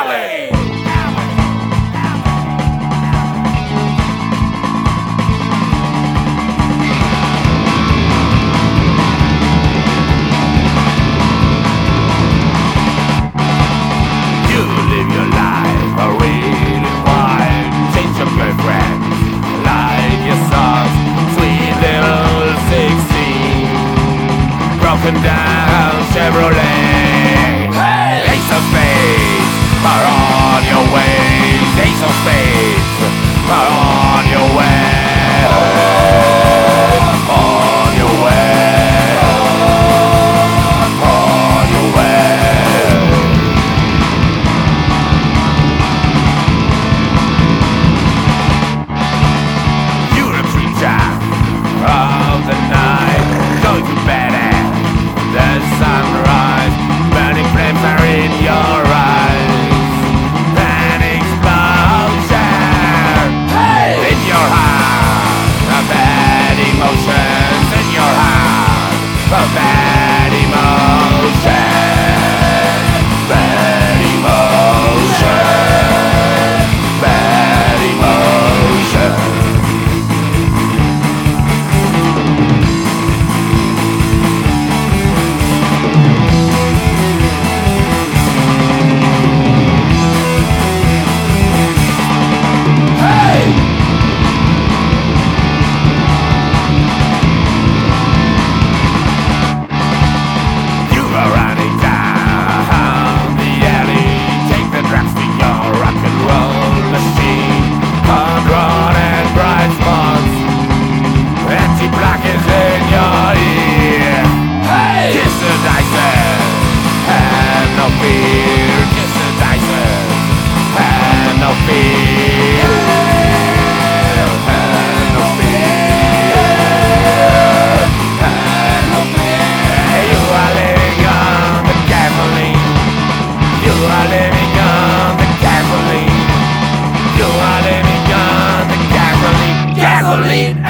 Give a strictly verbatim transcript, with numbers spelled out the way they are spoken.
alley. You live your life a really wide, change your girlfriend like your socks, sweet little sixteen, broken down Chevrolet. Hey! Ace of spades are on your way. Ace of spades are on your way. On your way. On your way. You're a creature of the night, going to bed at the sunrise. Burning flames are in your eyes. An explosion hey! In your heart, a bad emotions in your heart, a bad emotion, bad emotion, bad emotion. Gasoline.